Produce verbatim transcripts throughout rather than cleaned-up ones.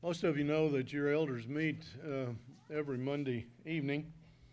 Most of you know that your elders meet uh, every Monday evening.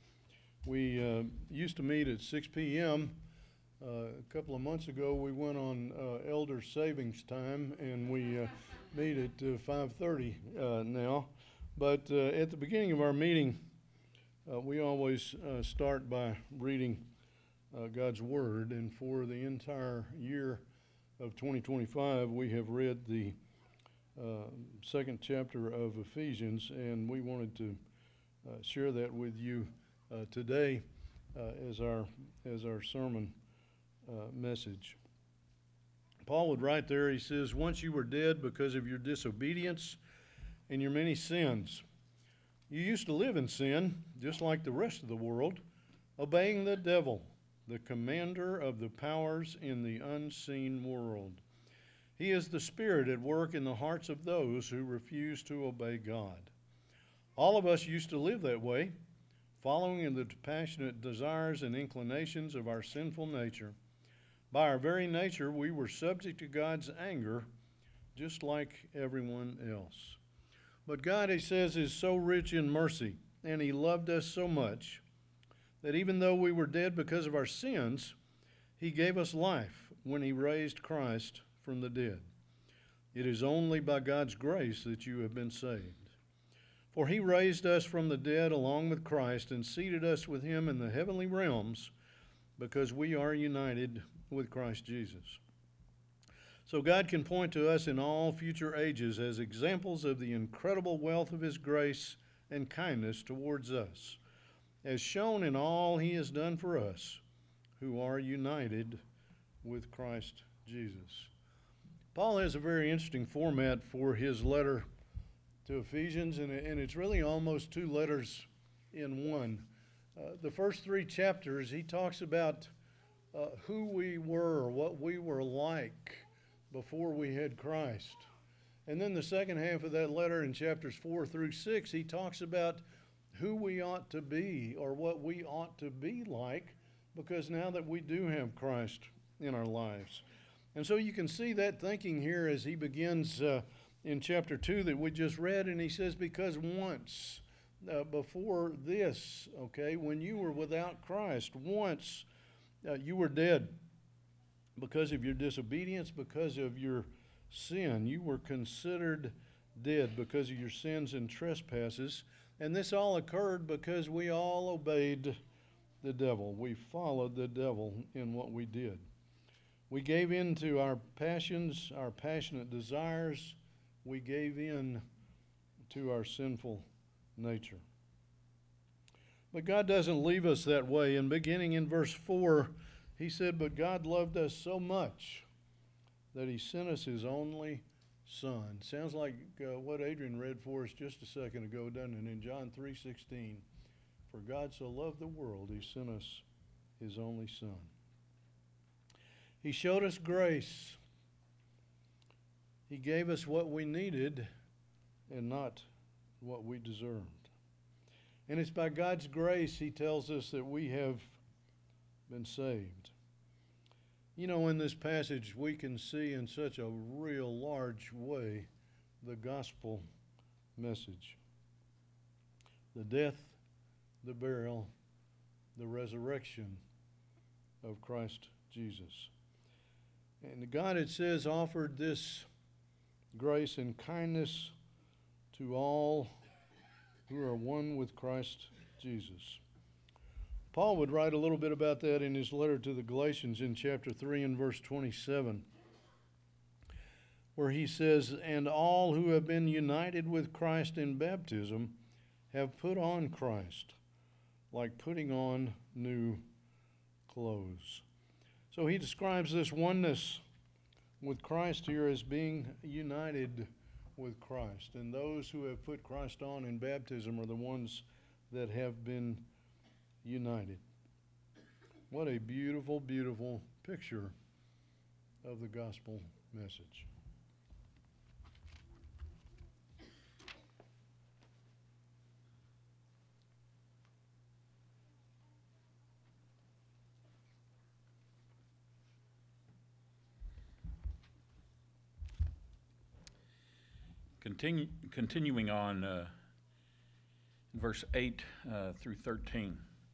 We uh, used to meet at six p.m. Uh, a couple of months ago, we went on uh, elder savings time, and we uh, meet at uh, five thirty uh, now. But uh, at the beginning of our meeting, uh, we always uh, start by reading uh, God's Word. And for the entire year of twenty twenty-five, we have read the Uh, second chapter of Ephesians, and we wanted to uh, share that with you uh, today uh, as our as our sermon uh, message. Paul would write there, he says, "Once you were dead because of your disobedience and your many sins. You used to live in sin, just like the rest of the world, obeying the devil, the commander of the powers in the unseen world. He is the spirit at work in the hearts of those who refuse to obey God. All of us used to live that way, following in the passionate desires and inclinations of our sinful nature. By our very nature, we were subject to God's anger, just like everyone else. But God, he says, is so rich in mercy, and he loved us so much that even though we were dead because of our sins, he gave us life when he raised Christ from the dead. It is only by God's grace that you have been saved. For he raised us from the dead along with Christ and seated us with him in the heavenly realms because we are united with Christ Jesus. So God can point to us in all future ages as examples of the incredible wealth of his grace and kindness towards us, as shown in all he has done for us who are united with Christ Jesus." Paul has a very interesting format for his letter to Ephesians, and it's really almost two letters in one. Uh, the first three chapters, he talks about uh, who we were, what we were like before we had Christ. And then the second half of that letter in chapters four through six, he talks about who we ought to be or what we ought to be like, because now that we do have Christ in our lives. And so you can see that thinking here as he begins uh, in chapter two that we just read, and he says, because once uh, before this, okay, when you were without Christ, once uh, you were dead because of your disobedience, because of your sin. You were considered dead because of your sins and trespasses. And this all occurred because we all obeyed the devil. We followed the devil in what we did. We gave in to our passions, our passionate desires. We gave in to our sinful nature. But God doesn't leave us that way. And beginning in verse four, he said, "But God loved us so much that he sent us his only Son." Sounds like uh, what Adrian read for us just a second ago, doesn't it? In John three sixteen, "For God so loved the world, he sent us his only Son." He showed us grace. He gave us what we needed and not what we deserved. And it's by God's grace, he tells us, that we have been saved. You know, in this passage, we can see in such a real large way the gospel message. The death, the burial, the resurrection of Christ Jesus. And God, it says, offered this grace and kindness to all who are one with Christ Jesus. Paul would write a little bit about that in his letter to the Galatians in chapter three and verse twenty-seven, where he says, "And all who have been united with Christ in baptism have put on Christ, like putting on new clothes." So he describes this oneness with Christ here as being united with Christ. And those who have put Christ on in baptism are the ones that have been united. What a beautiful, beautiful picture of the gospel message. Continue, continuing on uh, verse eight uh, through thirteen.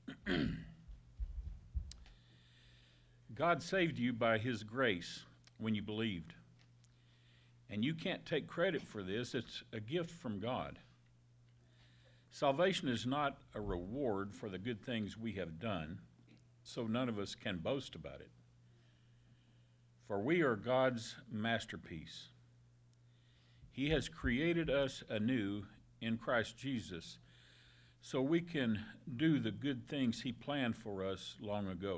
God saved you by his grace when you believed. And you can't take credit for this. It's a gift from God. Salvation is not a reward for the good things we have done, so none of us can boast about it. For we are God's masterpiece. He has created us anew in Christ Jesus so we can do the good things he planned for us long ago.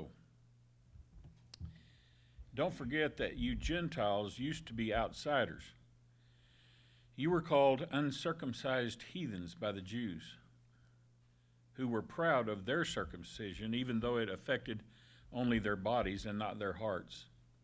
Don't forget that you Gentiles used to be outsiders. You were called uncircumcised heathens by the Jews, who were proud of their circumcision, even though it affected only their bodies and not their hearts.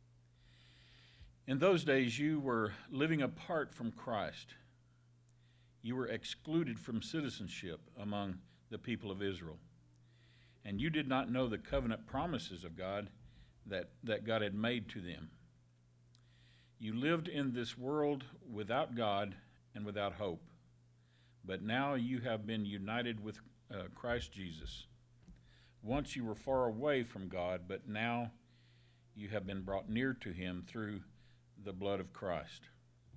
In those days, you were living apart from Christ. You were excluded from citizenship among the people of Israel. And you did not know the covenant promises of God that, that God had made to them. You lived in this world without God and without hope. But now you have been united with uh, Christ Jesus. Once you were far away from God, but now you have been brought near to him through the blood of Christ.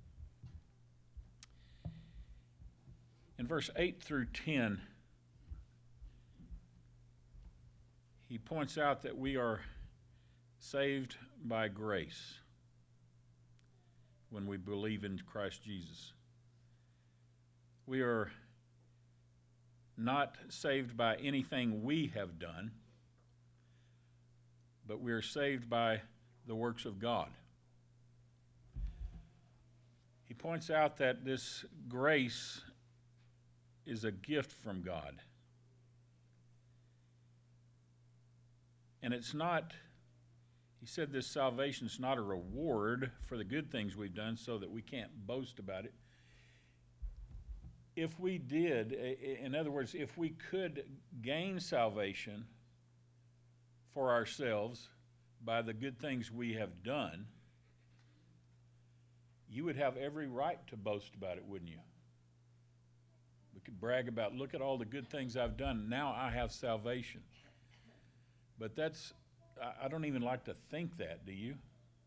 In verse eight through ten, he points out that we are saved by grace when we believe in Christ Jesus. We are not saved by anything we have done, but we are saved by the works of God. He points out that this grace is a gift from God. And it's not, he said this salvation is not a reward for the good things we've done so that we can't boast about it. If we did, in other words, if we could gain salvation for ourselves by the good things we have done, you would have every right to boast about it, wouldn't you? We could brag about, look at all the good things I've done. Now I have salvation. But that's, I don't even like to think that, do you?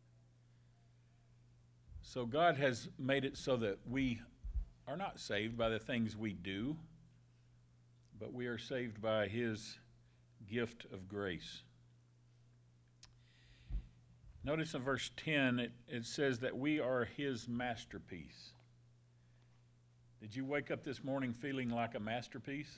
So God has made it so that we are not saved by the things we do, but we are saved by his gift of grace. Notice in verse ten, it, it says that we are his masterpiece. Did you wake up this morning feeling like a masterpiece?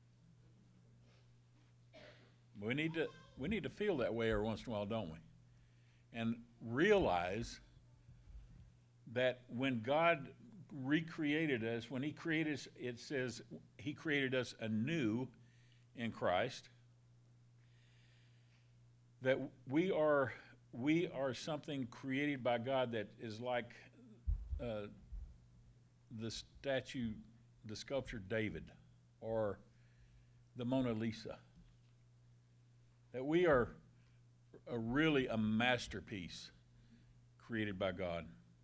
We need to, we need to feel that way every once in a while, don't we? And realize that when God recreated us, when he created us, it says he created us anew in Christ, that we are we are something created by God that is like uh, the statue, the sculpture David, or the Mona Lisa. That we are a really a masterpiece created by God.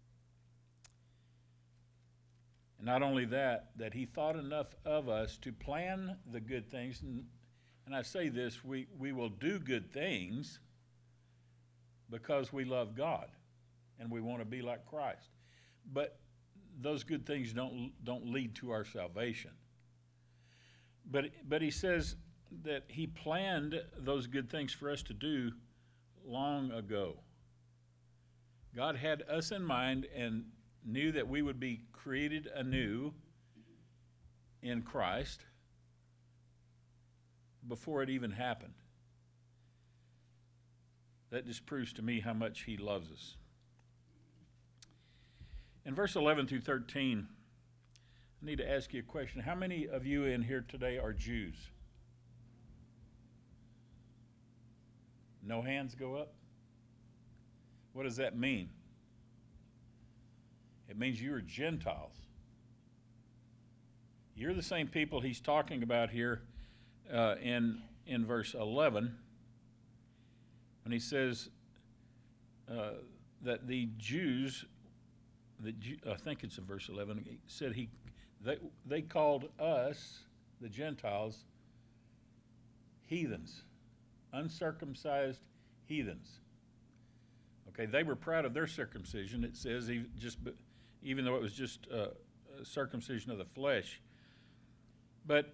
And not only that, that he thought enough of us to plan the good things. And, and I say this, we, we will do good things because we love God and we want to be like Christ. But those good things don't, don't lead to our salvation. But, but he says that he planned those good things for us to do long ago. God had us in mind and knew that we would be created anew in Christ before it even happened. That just proves to me how much he loves us. In verse eleven through thirteen, I need to ask you a question. How many of you in here today are Jews? No hands go up? What does that mean? It means you are Gentiles. You're the same people he's talking about here uh, in, in verse eleven, when he says uh, that the Jews the, Ju- I think it's in verse eleven, he said he, they, they called us, the Gentiles, heathens, uncircumcised heathens. Okay, they were proud of their circumcision. It says even, just, even though it was just uh, a circumcision of the flesh. But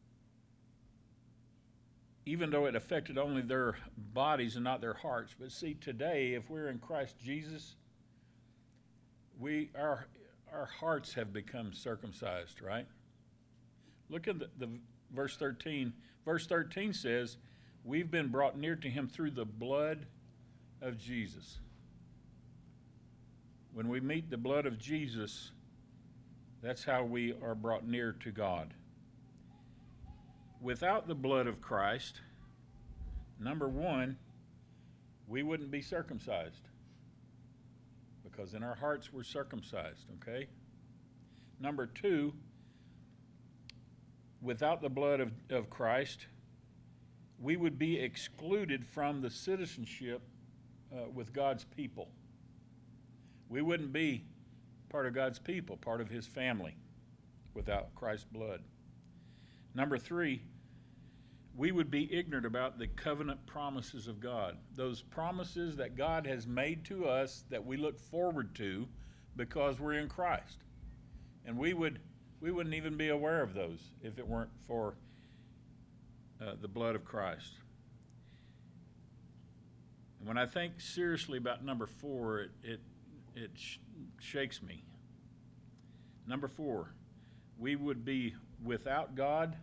even though it affected only their bodies and not their hearts. But see, today, if we're in Christ Jesus, we our our hearts have become circumcised, right? Look at the, the verse thirteen. Verse thirteen says, we've been brought near to him through the blood of Jesus. When we meet the blood of Jesus, that's how we are brought near to God. Without the blood of Christ, number one, we wouldn't be circumcised, because in our hearts we're circumcised, okay? Number two, without the blood of, of Christ, we would be excluded from the citizenship uh, with God's people. We wouldn't be part of God's people, part of his family, without Christ's blood. Number three, we would be ignorant about the covenant promises of God. Those promises that God has made to us that we look forward to because we're in Christ. And we would, we wouldn't even be aware of those if it weren't for uh, the blood of Christ. And when I think seriously about number four, it, it, it sh- shakes me. Number four, we would be without God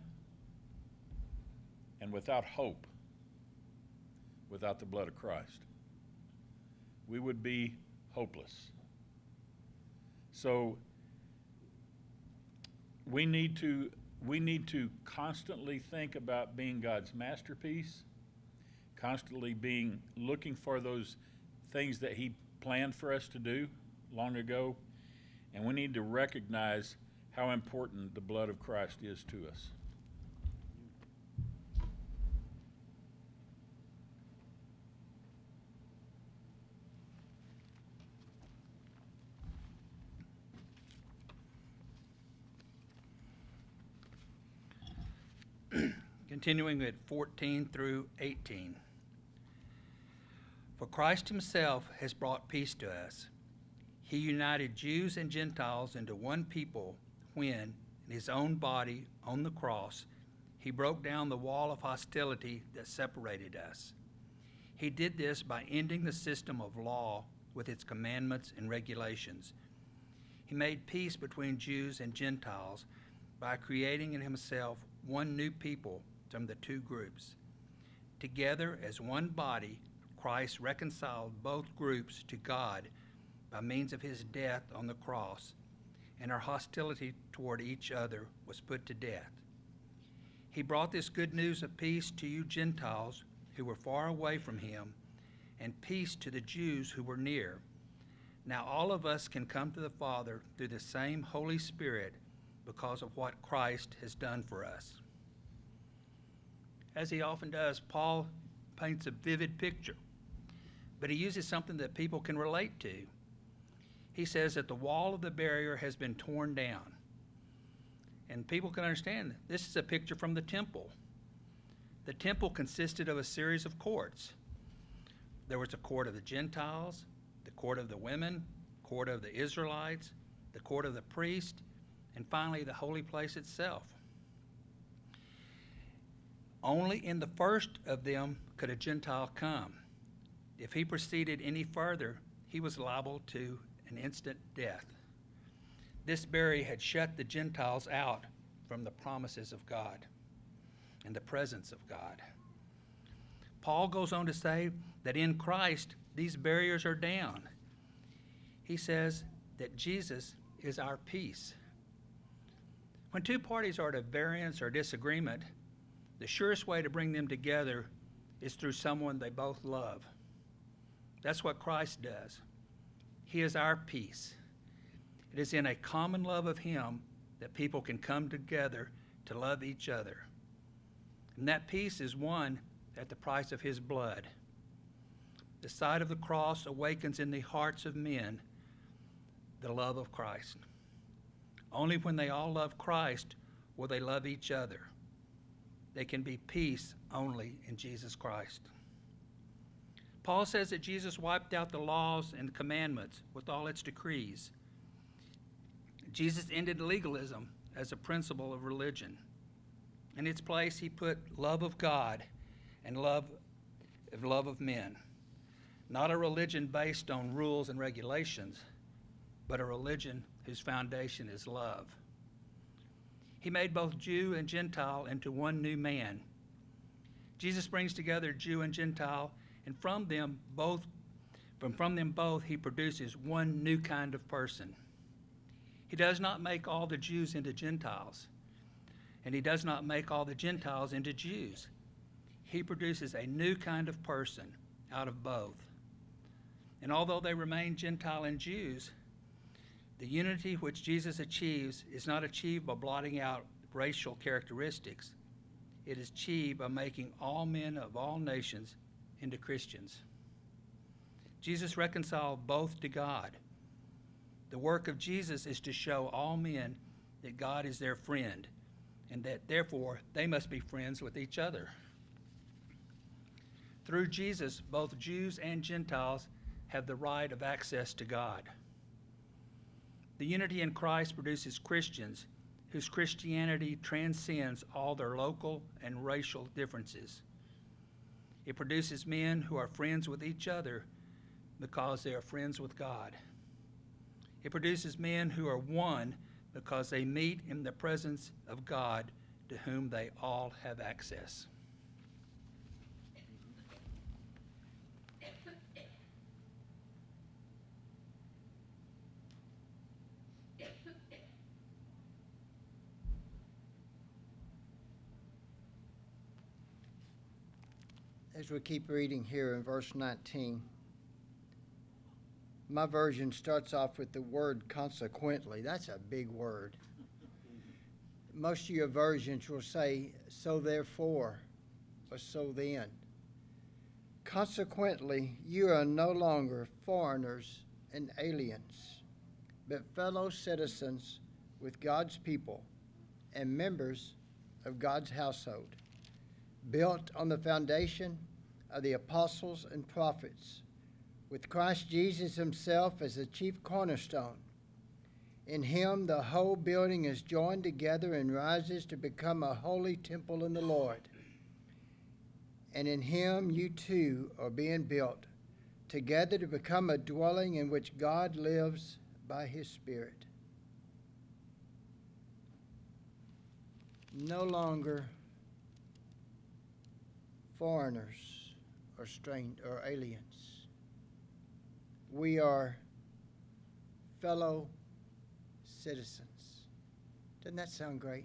and without hope without the blood of Christ. We would be hopeless. So we need to we need to constantly think about being God's masterpiece, constantly being looking for those things that he planned for us to do long ago, and we need to recognize how important the blood of Christ is to us. Continuing at fourteen through eighteen. For Christ himself has brought peace to us. He united Jews and Gentiles into one people when, in his own body on the cross, he broke down the wall of hostility that separated us. He did this by ending the system of law with its commandments and regulations. He made peace between Jews and Gentiles by creating in himself one new people from the two groups. Together as one body, Christ reconciled both groups to God by means of his death on the cross, and our hostility toward each other was put to death. He brought this good news of peace to you Gentiles who were far away from him, and peace to the Jews who were near. Now all of us can come to the Father through the same Holy Spirit because of what Christ has done for us. As he often does, Paul paints a vivid picture, but he uses something that people can relate to. He says that the wall of the barrier has been torn down. And people can understand this is a picture from the temple. The temple consisted of a series of courts. There was the court of the Gentiles, the court of the women, court of the Israelites, the court of the priest, and finally the holy place itself. Only in the first of them could a Gentile come. If he proceeded any further, he was liable to an instant death. This barrier had shut the Gentiles out from the promises of God and the presence of God. Paul goes on to say that in Christ, these barriers are down. He says that Jesus is our peace. When two parties are at variance or disagreement, the surest way to bring them together is through someone they both love. That's what Christ does. He is our peace. It is in a common love of him that people can come together to love each other. And that peace is won at the price of his blood. The sight of the cross awakens in the hearts of men the love of Christ. Only when they all love Christ will they love each other. There can be peace only in Jesus Christ. Paul says that Jesus wiped out the laws and commandments with all its decrees. Jesus ended legalism as a principle of religion. In its place, he put love of God and love of love of men. Not a religion based on rules and regulations, but a religion whose foundation is love. He made both Jew and Gentile into one new man. Jesus brings together Jew and Gentile, and from them both, from, from them both, he produces one new kind of person. He does not make all the Jews into Gentiles, and he does not make all the Gentiles into Jews. He produces a new kind of person out of both. And although they remain Gentile and Jews, the unity which Jesus achieves is not achieved by blotting out racial characteristics. It is achieved by making all men of all nations into Christians. Jesus reconciled both to God. The work of Jesus is to show all men that God is their friend, and that therefore they must be friends with each other. Through Jesus, both Jews and Gentiles have the right of access to God. The unity in Christ produces Christians whose Christianity transcends all their local and racial differences. It produces men who are friends with each other because they are friends with God. It produces men who are one because they meet in the presence of God, to whom they all have access. As we keep reading here in verse nineteen, my version starts off with the word consequently. That's a big word. Most of your versions will say, so therefore, or so then. Consequently, you are no longer foreigners and aliens, but fellow citizens with God's people and members of God's household, built on the foundation of the apostles and prophets, with Christ Jesus himself as the chief cornerstone. In him the whole building is joined together and rises to become a holy temple in the Lord. And in him you too are being built together to become a dwelling in which God lives by his Spirit. No longer foreigners or strange or aliens. We are fellow citizens. Doesn't that sound great?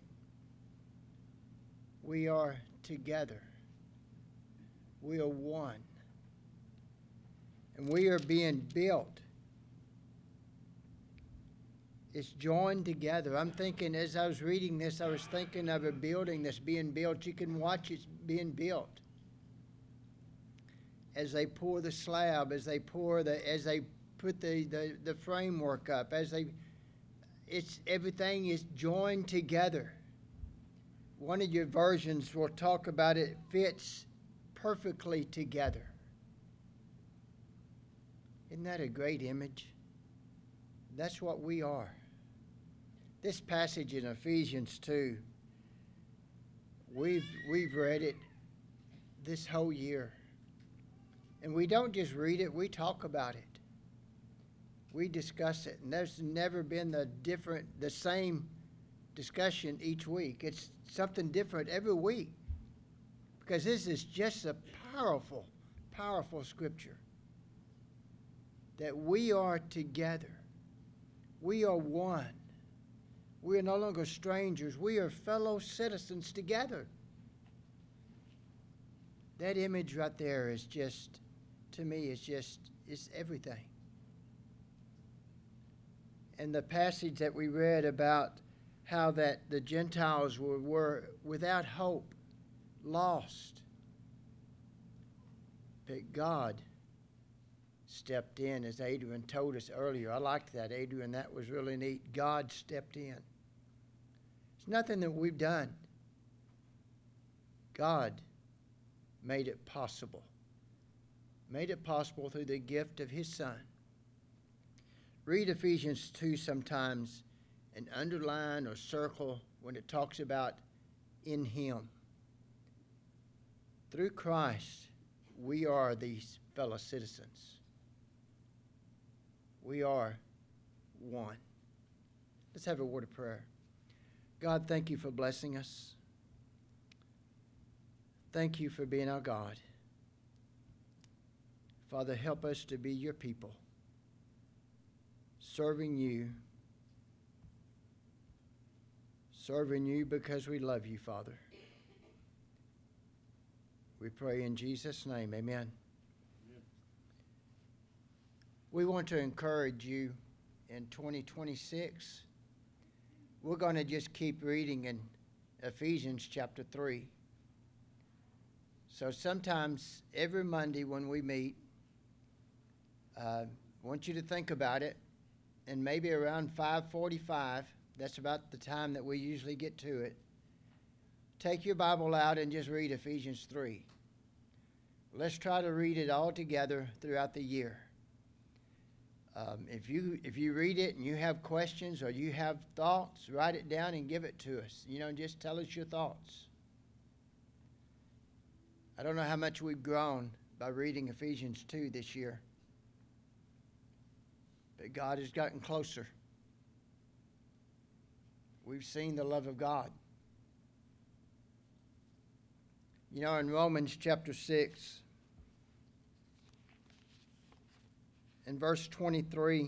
We are together. We are one. And we are being built. It's joined together. I'm thinking, as I was reading this, I was thinking of a building that's being built. You can watch it being built. As they pour the slab, as they pour the, as they put the, the, the framework up, as they, it's, everything is joined together. One of your versions will talk about it fits perfectly together. Isn't that a great image? That's what we are. This passage in Ephesians two, we've, we've read it this whole year. And we don't just read it, we talk about it. We discuss it. And there's never been the different, the same discussion each week. It's something different every week. Because this is just a powerful, powerful scripture. That we are together. We are one. We are no longer strangers. We are fellow citizens together. That image right there is just, to me, it's just, it's everything. And the passage that we read about how that the Gentiles were, were without hope, lost. But God stepped in, as Adrian told us earlier. I liked that, Adrian. That was really neat. God stepped in. It's nothing that we've done. God made it possible. Made it possible through the gift of His Son. Read Ephesians two sometimes and underline or circle when it talks about in Him. Through Christ, we are these fellow citizens. We are one. Let's have a word of prayer. God, thank you for blessing us. Thank you for being our God. Father, help us to be your people, serving you, serving you because we love you, Father. We pray in Jesus' name, amen. Amen. We want to encourage you in twenty twenty-six. We're going to just keep reading in Ephesians chapter three. So sometimes every Monday when we meet, uh, I want you to think about it, and maybe around five forty-five, that's about the time that we usually get to it, take your Bible out and just read Ephesians three. Let's try to read it all together throughout the year. Um, if you if you read it and you have questions or you have thoughts, write it down and give it to us. You know, just tell us your thoughts. I don't know how much we've grown by reading Ephesians two this year, but God has gotten closer. We've seen the love of God. You know, in Romans chapter six, in verse twenty-three,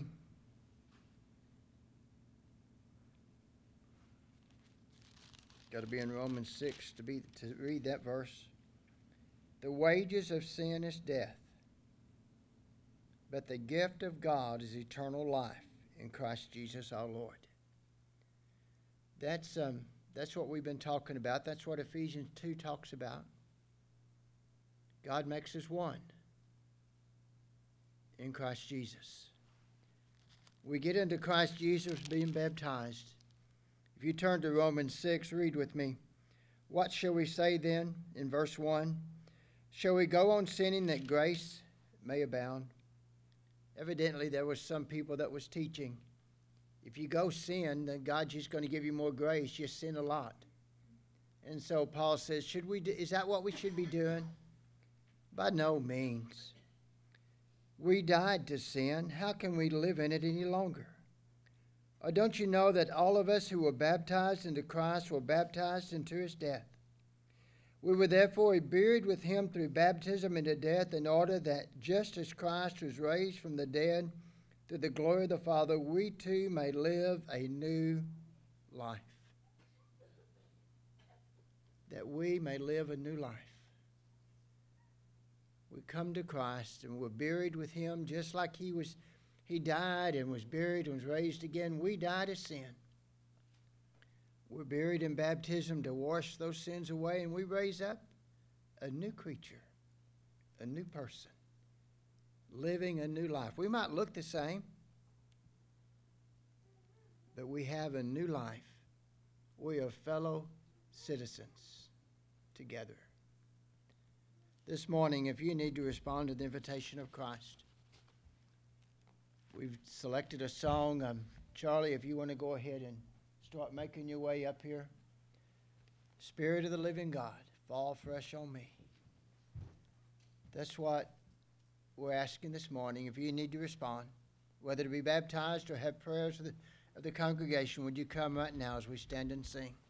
got to be in Romans six to be to read that verse. The wages of sin is death, but the gift of God is eternal life in Christ Jesus our Lord. That's um that's what we've been talking about. That's what Ephesians two talks about. God makes us one in Christ Jesus. We get into Christ Jesus being baptized. If you turn to Romans six, read with me. What shall we say then in verse one? Shall we go on sinning that grace may abound? Evidently, there was some people that was teaching, if you go sin, then God's just going to give you more grace. Just sin a lot. And so Paul says, should we do, is that what we should be doing? By no means. We died to sin. How can we live in it any longer? Or don't you know that all of us who were baptized into Christ were baptized into his death? We were therefore buried with him through baptism into death, in order that just as Christ was raised from the dead through the glory of the Father, we too may live a new life. That we may live a new life. We come to Christ and we're buried with him just like he was. He died and was buried and was raised again. We died to sin. We're buried in baptism to wash those sins away, and we raise up a new creature, a new person, living a new life. We might look the same, but we have a new life. We are fellow citizens together. This morning, if you need to respond to the invitation of Christ, we've selected a song. Um, Charlie, if you want to go ahead and start making your way up here. Spirit of the living God, fall fresh on me. That's what we're asking this morning. If you need to respond, whether to be baptized or have prayers of the, of the congregation, would you come right now as we stand and sing?